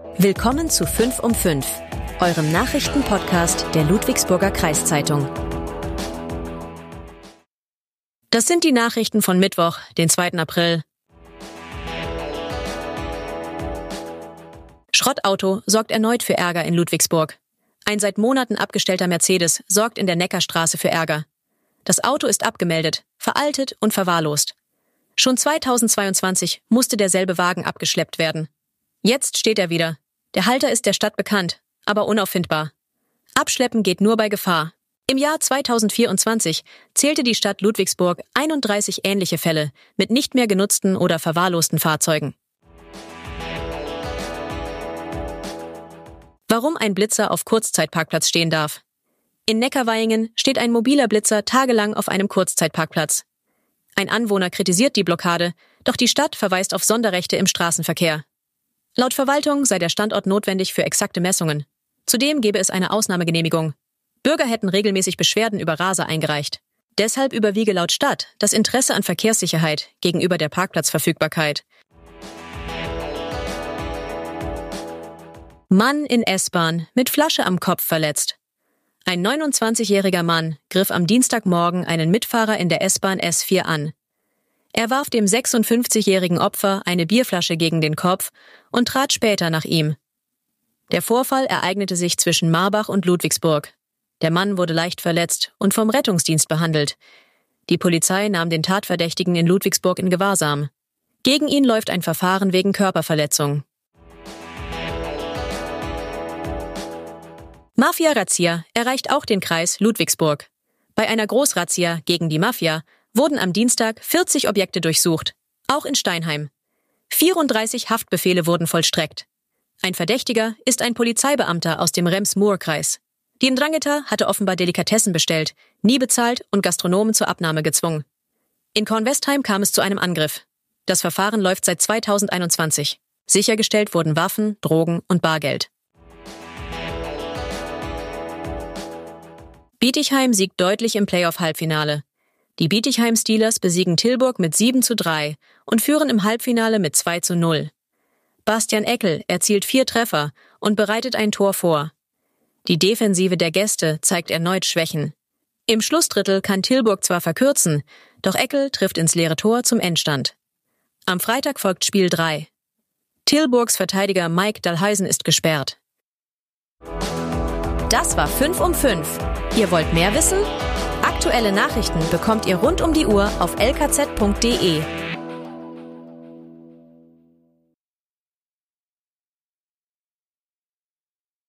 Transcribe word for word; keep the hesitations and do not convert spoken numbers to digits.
Willkommen zu fünf um fünf, eurem Nachrichtenpodcast der Ludwigsburger Kreiszeitung. Das sind die Nachrichten von Mittwoch, den zweiten April. Schrottauto sorgt erneut für Ärger in Ludwigsburg. Ein seit Monaten abgestellter Mercedes sorgt in der Neckarstraße für Ärger. Das Auto ist abgemeldet, veraltet und verwahrlost. Schon zweitausendzweiundzwanzig musste derselbe Wagen abgeschleppt werden. Jetzt steht er wieder. Der Halter ist der Stadt bekannt, aber unauffindbar. Abschleppen geht nur bei Gefahr. Im Jahr zweitausendvierundzwanzig zählte die Stadt Ludwigsburg einunddreißig ähnliche Fälle mit nicht mehr genutzten oder verwahrlosten Fahrzeugen. Warum ein Blitzer auf Kurzzeitparkplatz stehen darf. In Neckarweingen steht ein mobiler Blitzer tagelang auf einem Kurzzeitparkplatz. Ein Anwohner kritisiert die Blockade, doch die Stadt verweist auf Sonderrechte im Straßenverkehr. Laut Verwaltung sei der Standort notwendig für exakte Messungen. Zudem gebe es eine Ausnahmegenehmigung. Bürger hätten regelmäßig Beschwerden über Raser eingereicht. Deshalb überwiege laut Stadt das Interesse an Verkehrssicherheit gegenüber der Parkplatzverfügbarkeit. Mann in S-Bahn mit Flasche am Kopf verletzt. Ein neunundzwanzigjähriger Mann griff am Dienstagmorgen einen Mitfahrer in der S-Bahn S vier an. Er warf dem sechsundfünfzigjährigen Opfer eine Bierflasche gegen den Kopf und trat später nach ihm. Der Vorfall ereignete sich zwischen Marbach und Ludwigsburg. Der Mann wurde leicht verletzt und vom Rettungsdienst behandelt. Die Polizei nahm den Tatverdächtigen in Ludwigsburg in Gewahrsam. Gegen ihn läuft ein Verfahren wegen Körperverletzung. Mafia-Razzia erreicht auch den Kreis Ludwigsburg. Bei einer Großrazzia gegen die Mafia wurden am Dienstag vierzig Objekte durchsucht, auch in Steinheim. vierunddreißig Haftbefehle wurden vollstreckt. Ein Verdächtiger ist ein Polizeibeamter aus dem Rems-Murr-Kreis. Die Ndrangheta hatte offenbar Delikatessen bestellt, nie bezahlt und Gastronomen zur Abnahme gezwungen. In Kornwestheim kam es zu einem Angriff. Das Verfahren läuft seit zweitausendeinundzwanzig. Sichergestellt wurden Waffen, Drogen und Bargeld. Bietigheim siegt deutlich im Playoff-Halbfinale. Die Bietigheim Steelers besiegen Tilburg mit sieben zu drei und führen im Halbfinale mit zwei zu null. Bastian Eckel erzielt vier Treffer und bereitet ein Tor vor. Die Defensive der Gäste zeigt erneut Schwächen. Im Schlussdrittel kann Tilburg zwar verkürzen, doch Eckel trifft ins leere Tor zum Endstand. Am Freitag folgt Spiel drei. Tilburgs Verteidiger Mike Dalheisen ist gesperrt. Das war fünf um fünf. Ihr wollt mehr wissen? Aktuelle Nachrichten bekommt ihr rund um die Uhr auf l k z punkt d e.